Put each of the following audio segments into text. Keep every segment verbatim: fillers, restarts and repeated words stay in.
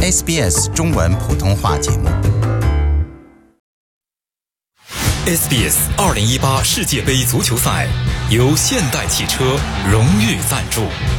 S B S 中文普通话节目。 S B S 二零一八世界杯足球赛由现代汽车荣誉赞助。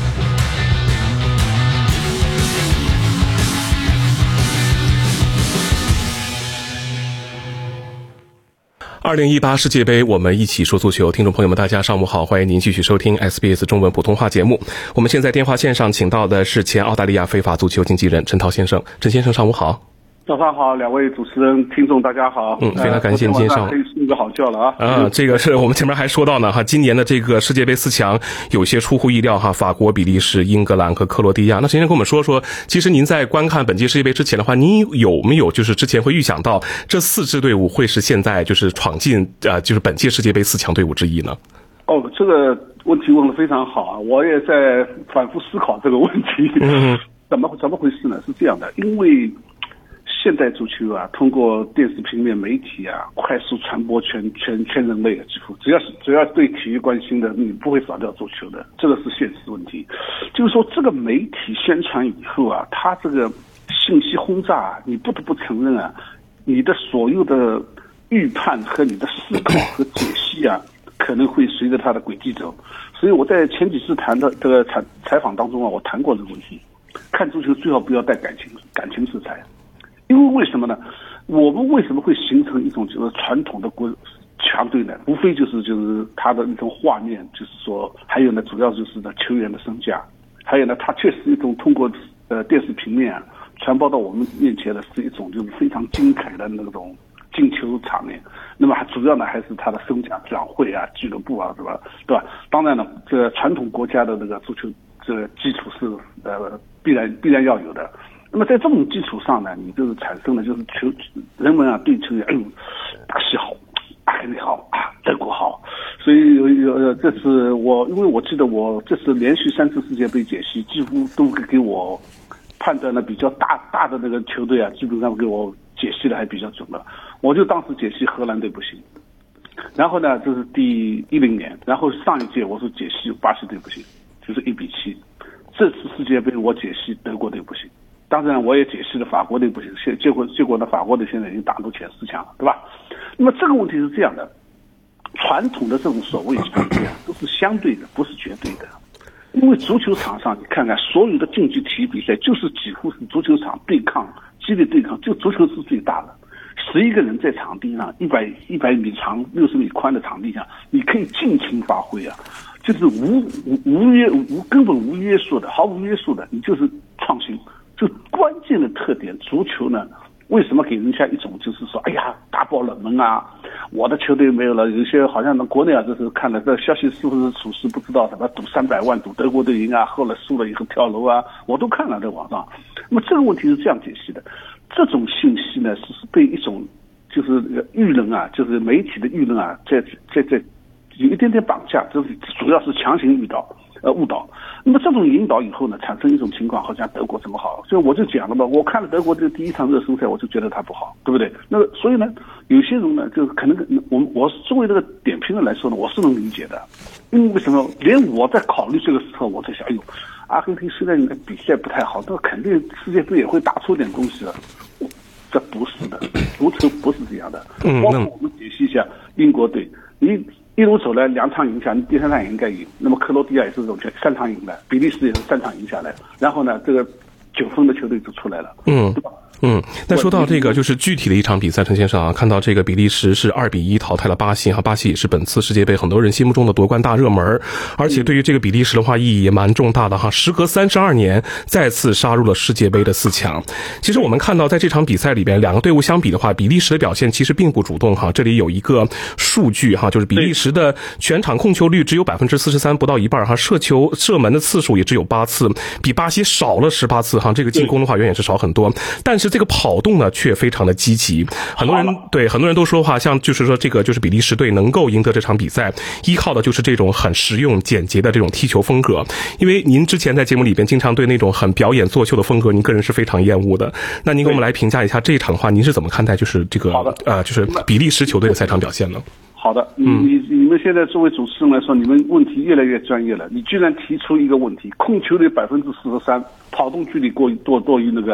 二零一八世界杯，我们一起说足球。听众朋友们，大家上午好，欢迎您继续收听 S B S 中文普通话节目。我们现在电话线上请到的是前澳大利亚非法足球经纪人陈涛先生。陈先生，上午好。 早上好，两位主持人、听众，大家好。 嗯，非常感谢您今天上午可以睡个好觉了啊。 啊，这个是我们前面还说到呢哈，今年的这个世界杯四强有些出乎意料哈，法国、比利时、英格兰和克罗地亚。那陈先生跟我们说说，其实您在观看本届世界杯之前的话，您有没有就是之前会预想到这四支队伍会是现在就是闯进呃就是本届世界杯四强队伍之一呢？ 哦，这个问题问得非常好啊，我也在反复思考这个问题。嗯，怎么怎么回事呢？是这样的，因为现代足球啊，通过电视平面媒体啊，快速传播全全全人类啊，几乎只要是只要对体育关心的，你不会少掉足球的，这个是现实问题。就是说，这个媒体宣传以后啊，它这个信息轰炸啊，你不得不承认啊，你的所有的预判和你的思考和解析啊，可能会随着它的轨迹走。所以我在前几次谈的这个采采访当中啊，我谈过这个问题。看足球最好不要带感情感情色彩。因为为什么呢？我们为什么会形成一种就是传统的国强队呢？无非就是就是他的那种画面，就是说，还有呢，主要就是呢球员的身价，还有呢，它确实一种通过呃电视平面啊传播到我们面前的是一种就是非常精彩的那种进球场面。那么还主要呢还是他的身价转会啊、俱乐部啊，是吧？对吧？当然呢，这个传统国家的这个足球这个基础是呃必然必然要有的。那么在这种基础上呢，你就是产生了就是球人们啊对球员，哎呦，大西好，阿根廷好啊，德国好，所以有有这次我因为我记得我这次连续三次世界杯解析，几乎都给我判断的比较大大的那个球队啊，基本上给我解析的还比较准了。我就当时解析荷兰队不行，然后呢这是第一零年，然后上一届我是解析巴西队不行，就是一比七。这次世界杯我解析德国队不行。当然，我也解释了法国队不行，现结果结果呢，法国队现在已经打入前四强了，对吧？那么这个问题是这样的，传统的这种所谓强队啊，都是相对的，不是绝对的。因为足球场上，你看看所有的竞技体育比赛，就是几乎是足球场对抗、激烈对抗，就足球是最大的。十一个人在场地上，一百一百米长、六十米宽的场地上，你可以尽情发挥啊，就是无无无约无根本无约束的，毫无约束的，你就是创新。就关键的特点，足球呢，为什么给人家一种就是说，哎呀，打爆冷门啊，我的球队没有了，有些好像国内啊，就是看了这消息是不是属实不知道，什么赌三百万赌德国队赢啊，后来输了以后跳楼啊，我都看了在网上。那么这个问题是这样解析的，这种信息呢，是被一种就是舆论啊，就是媒体的舆论啊，在在在有一点点绑架，就是主要是强行误导。呃，误导。那么这种引导以后呢，产生一种情况，好像德国这么好，所以我就讲了嘛，我看了德国这第一场热身赛，我就觉得他不好，对不对？那所以呢，有些人呢，就可能我我作为这个点评人来说呢，我是能理解的，因为什么？连我在考虑这个时候，我在想，哎呦，阿根廷虽然你的比赛不太好，但肯定世界杯也会打出点东西了。这不是的，足球不是这样的。包括我们解析一下英国队，你。一路走来，两场赢下，你第三场也应该赢。那么克罗地亚也是这种球，三场赢了，比利时也是三场赢下来。然后呢，这个九分的球队就出来了，嗯，对吧？ 嗯，那说到这个就是具体的一场比赛，陈先生啊，看到这个比利时是二比一淘汰了巴西哈，巴西也是本次世界杯很多人心目中的夺冠大热门，而且对于这个比利时的话意义也蛮重大的哈，时隔三十二年再次杀入了世界杯的四强。其实我们看到在这场比赛里边，两个队伍相比的话，比利时的表现其实并不主动哈。这里有一个数据哈，就是比利时的全场控球率只有百分之四十三，不到一半哈，射球射门的次数也只有八次，比巴西少了十八次哈，这个进攻的话远远是少很多，但是这个跑动呢却非常的积极，很多人对很多人都说话，像就是说这个就是比利时队能够赢得这场比赛，依靠的就是这种很实用简洁的这种踢球风格。因为您之前在节目里边经常对那种很表演作秀的风格，您个人是非常厌恶的。那您给我们来评价一下这一场的话，您是怎么看待就是这个呃就是比利时球队的赛场表现呢？ 好的，你你你们现在作为主持人来说，你们问题越来越专业了。你居然提出一个问题，控球率百分之四十三，跑动距离过多多于那个。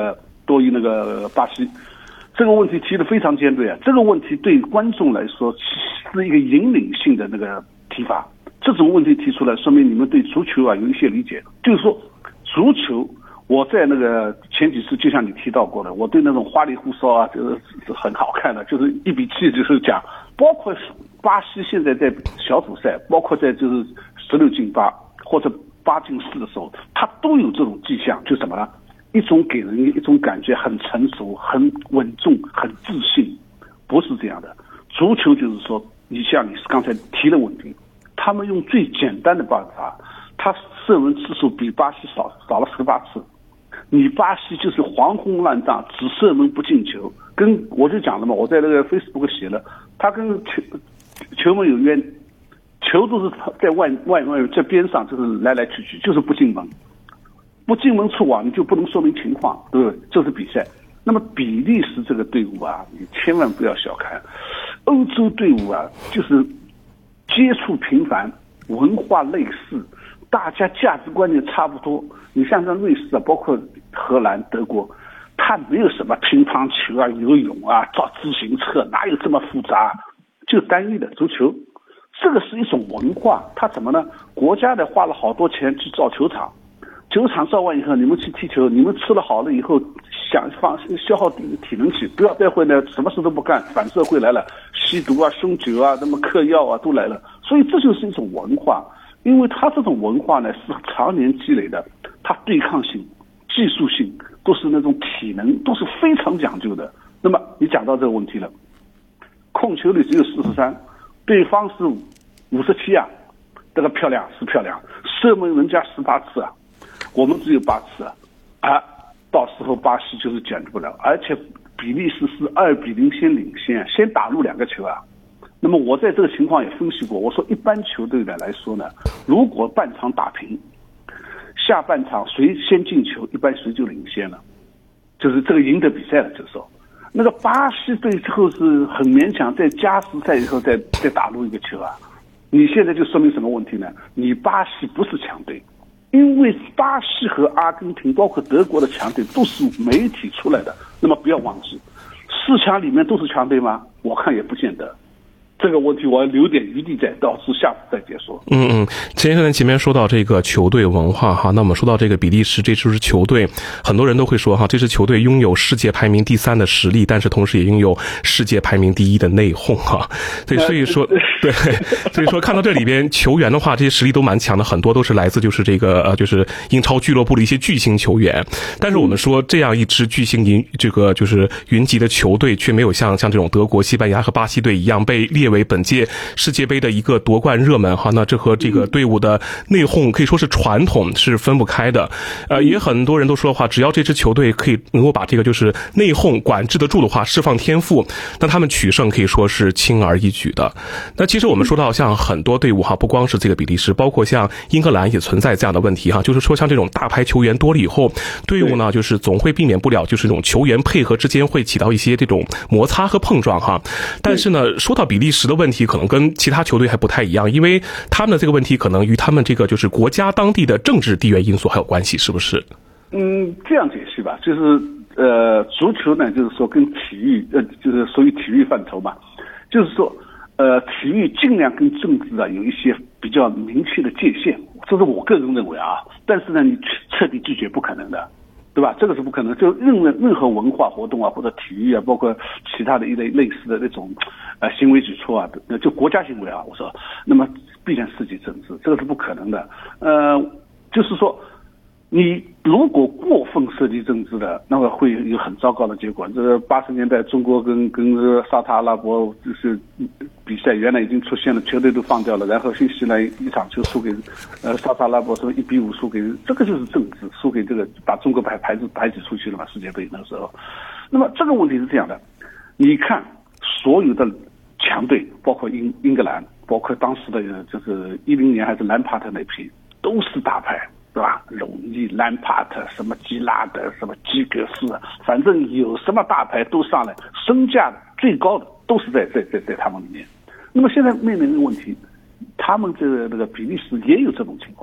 多于那个巴西。这个问题提得非常尖锐啊！这个问题对观众来说是一个引领性的那个提法。这种问题提出来，说明你们对足球啊有一些理解。就是说，足球，我在那个前几次就像你提到过的，我对那种花里胡哨啊，就是是很好看的，就是一比七，就是讲，包括巴西现在在小组赛，包括在就是十六进八或者八进四的时候，他都有这种迹象，就什么呢？一种给人一种感觉很成熟、很稳重、很自信，不是这样的。足球就是说，你像你刚才提的问题，他们用最简单的办法，他射门次数比巴西少少了十八次。你巴西就是黄轰乱炸，只射门不进球，跟我就讲了嘛，我在那个 Facebook 写了，他跟球球门有冤，球都是在外外外在边上，就是来来去去，就是不进门。不进门出网，你就不能说明情况，对不对？这是比赛。那么比利时这个队伍啊，你千万不要小看。欧洲队伍啊，就是接触频繁，文化类似，大家价值观念差不多。你像像瑞士啊，包括荷兰、德国，它没有什么乒乓球啊、游泳啊、造自行车，哪有这么复杂？就单一的足球，这个是一种文化。它怎么呢？国家的花了好多钱去造球场。球场造完以后，你们去踢球，你们吃了好了以后，想放消耗体能去，不要待会呢什么事都不干，反社会来了，吸毒啊、酗酒啊、那么嗑药啊都来了。所以这就是一种文化，因为它这种文化呢是常年积累的，它对抗性、技术性都是那种体能都是非常讲究的。那么你讲到这个问题了，控球率只有四十三，对方是五十七啊，这个漂亮是漂亮，射门人家十八次啊。我们只有八次啊，啊，到时候巴西就是解决不了，而且比利时是二比零先领先，先打入两个球啊。那么我在这个情况也分析过，我说一般球队的来说呢，如果半场打平，下半场谁先进球，一般谁就领先了，就是这个赢得比赛了。就是说，那个巴西队之后是很勉强，在加时赛以后再再打入一个球啊。你现在就说明什么问题呢？你巴西不是强队。因为巴西和阿根廷，包括德国的强队都是媒体出来的，那么不要忘记，四强里面都是强队吗？我看也不见得。这个问题我要留点余地，再到时下次再解说。 嗯嗯，先生前面说到这个球队文化哈，那我们说到这个比利时这支球队，很多人都会说哈，这支球队拥有世界排名第三的实力，但是同时也拥有世界排名第一的内讧哈。对，所以说对，所以说看到这里边球员的话，这些实力都蛮强的，很多都是来自就是这个呃就是英超俱乐部的一些巨星球员。但是我们说这样一支巨星云这个就是云集的球队，却没有像像这种德国、西班牙和巴西队一样被列为本届世界杯的一个夺冠热门哈，那这和这个队伍的内讧可以说是传统是分不开的。呃，也很多人都说的话，只要这支球队可以能够把这个就是内讧管制得住的话，释放天赋，那他们取胜可以说是轻而易举的。那其实我们说到像很多队伍哈，不光是这个比利时，包括像英格兰也存在这样的问题哈，就是说像这种大牌球员多了以后，队伍呢就是总会避免不了就是这种球员配合之间会起到一些这种摩擦和碰撞哈。但是呢，说到比利时的问题，可能跟其他球队还不太一样，因为他们的这个问题可能与他们这个就是国家当地的政治地缘因素还有关系，是不是？ 嗯，这样解释吧，就是呃，足球呢，就是说跟体育呃，就是属于体育范畴嘛，就是说呃，体育尽量跟政治啊有一些比较明确的界限，这是我个人认为啊。但是呢，你彻底拒绝不可能的。对吧？这个是不可能。就任任何文化活动啊，或者体育啊，包括其他的一类类似的那种呃行为举措啊，就国家行为啊，我说，那么必然涉及政治，这个是不可能的。呃，就是说，你如果过分涉及政治的，那么会有很糟糕的结果。这个八十年代中国跟跟沙特阿拉伯就是比赛，原来已经出现了，球队都放掉了，然后新西兰一场球输给呃沙特阿拉伯，说一比五输给，这个就是政治，输给这个把中国排排挤排挤出去了嘛，世界杯那个时候。那么这个问题是这样的，你看所有的强队，包括英英格兰，包括当时的就是一零年还是兰帕特那批，都是大牌。对吧？容易、兰帕特、什么基拉德、什么基格斯，反正有什么大牌都上来，身价最高的都是在在在在他们里面。那么现在面临的问题，他们这个那个比利时也有这种情况，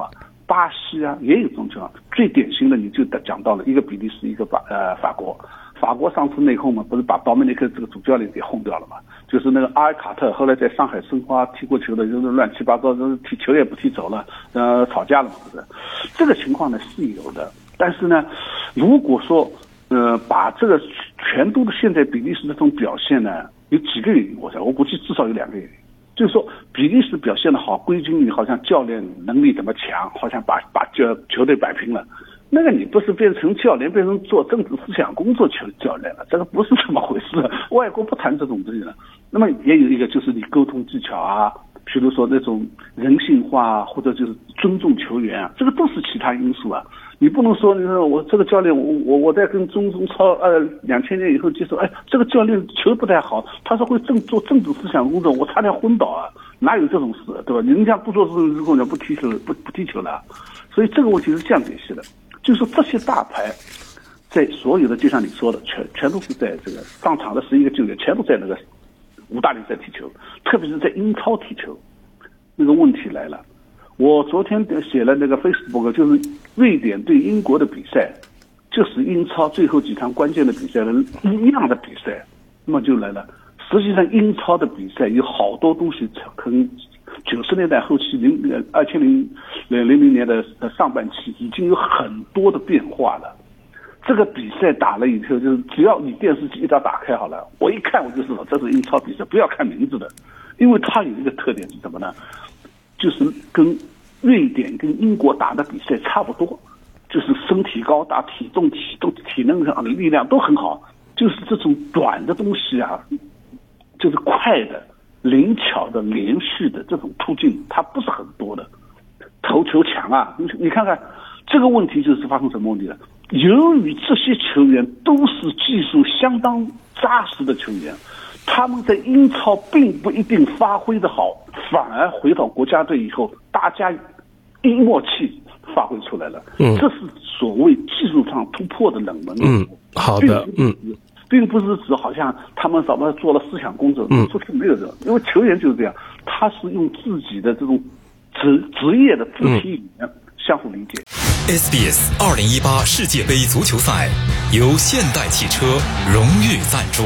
巴西啊也有这种情况。最典型的你就讲到了一个比利时，一个法呃法国。法国上次内讧嘛，不是把道梅尼克这个主教练给轰掉了嘛？就是那个阿尔卡特，后来在上海申花踢过球的，就是乱七八糟，就是踢球也不踢走了，呃，吵架了嘛，是不是？这个情况呢是有的，但是呢，如果说呃把这个全都的现在比利时的这种表现呢，有几个原因，我想我估计至少有两个原因。就是说，比利时表现的好，归咎于好像教练能力怎么强，好像把把球球队摆平了。那个你不是变成教练，变成做政治思想工作球教练了，这个不是这么回事。外国不谈这种东西了。那么也有一个就是你沟通技巧啊，比如说那种人性化或者就是尊重球员啊，这个都是其他因素啊。你不能说你说我这个教练，我我我在跟中中超呃两千年以后接触，哎，这个教练球不太好，他是会政做政治思想工作，我差点昏倒啊，哪有这种事，对吧？人家不做这种事，人家不踢球不不踢球了，所以这个问题是这样解析的。就是这些大牌，在所有的就像你说的，全全都是在这个上场的十一个球员，全都在那个五大联赛踢球，特别是在英超踢球。那个问题来了，我昨天写了那个 Facebook， 就是瑞典对英国的比赛，就是英超最后几场关键的比赛的一样的比赛。那么就来了，实际上英超的比赛有好多东西可能。九十年代后期，零二千零零零年的上半期已经有很多的变化了。这个比赛打了以后，就是只要你电视机一打打开好了，我一看我就知道这是英超比赛，不要看名字的，因为它有一个特点是什么呢？就是跟瑞典跟英国打的比赛差不多，就是身体高大、体重、体重、体能上的力量都很好，就是这种短的东西啊，就是快的。灵巧的、连续的这种突进，它不是很多的。头球强啊，你你看看这个问题就是发生什么问题了？由于这些球员都是技术相当扎实的球员，他们在英超并不一定发挥的好，反而回到国家队以后，大家一默契发挥出来了。嗯，这是所谓技术上突破的冷门。 嗯，好的，嗯。 并不是指好像他们什么做了思想工作，嗯，这是没有的，因为球员就是这样，他是用自己的这种职职业的肢体语言相互理解。 S B S 二零一八世界杯足球赛由现代汽车荣誉赞助。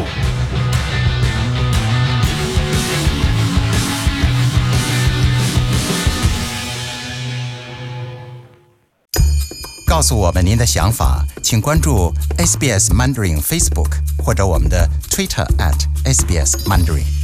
告诉我们您的想法，请关注 S B S Mandarin Facebook 或者我们的 Twitter at S B S Mandarin。